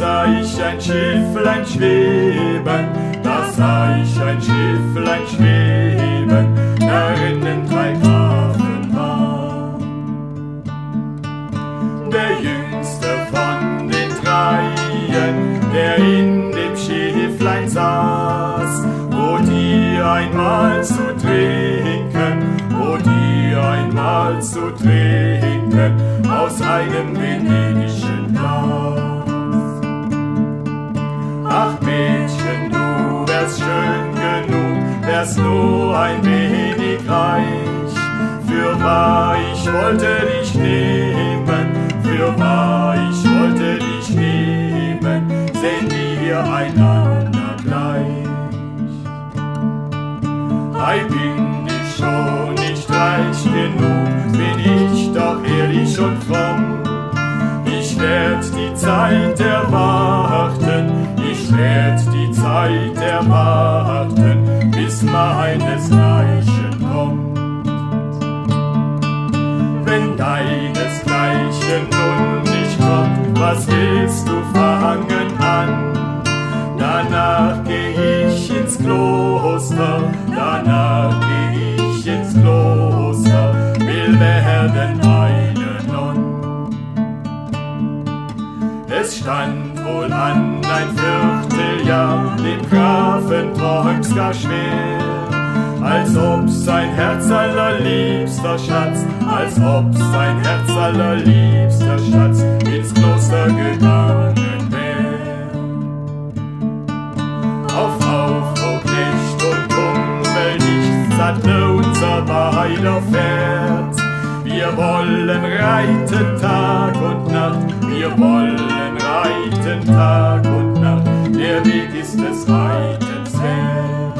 sah ich ein Schifflein schweben, da sah ich ein Schifflein schweben, darinnen 3 Grafen waren. Der jüngste von den 3, der in dem Schifflein saß, wo die einmal zu trinken, wo die einmal zu trinken, aus einem venedischen Glas. Ach Mädchen, du wärst schön genug, wärst nur ein wenig reich. Fürwahr, ich wollte dich nehmen, fürwahr, ich wollte dich nehmen, sehn wir einander gleich. Ei, bin ich schon nicht reich genug, bin ich doch ehrlich und fromm. Ich werd die Zeit erwarten, ich werd die Zeit erwarten, bis meinesgleichen kommt. Wenn deinesgleichen nun nicht kommt, was willst du fangen an? Danach geh ich ins Kloster, danach geh ich ins Kloster, will werden eine Nonne. Es stand wohl an ein Vierteljahr, dem Grafen träumt's gar schwer, als ob sein Herz allerliebster Schatz, als ob sein Herz allerliebster Schatz ins Kloster gegangen wär. Auf, o Knecht und Kumpel, nicht sattle unser beider Pferd. Wir wollen reiten Tag und Nacht, wir wollen reiten Tag und Nacht, der Weg ist des Reitens wert.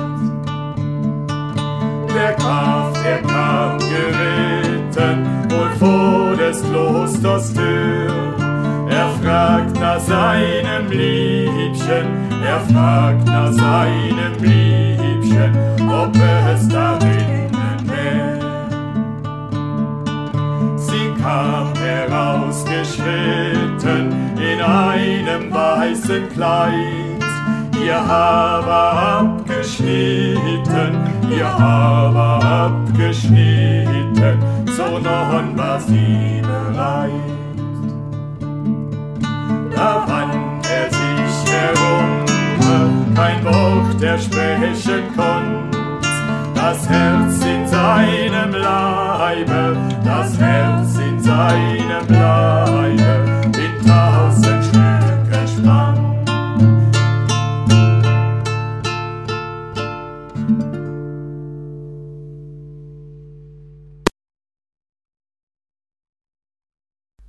Der Graf, der kam geritten, wohl vor des Klosters Tür. Er fragt nach seinem Liebchen, er fragt nach seinem Liebchen, ob es darinnen wär. Sie kam herausgeschritten in einem weißen Kleid, ihr Haar war abgeschnitten, ihr Haar war abgeschnitten, so nun war sie bereit. Da wand er sich herum, kein Wort er sprechen konnt, das Herz in seinem Leibe, das Herz in seinem Leibe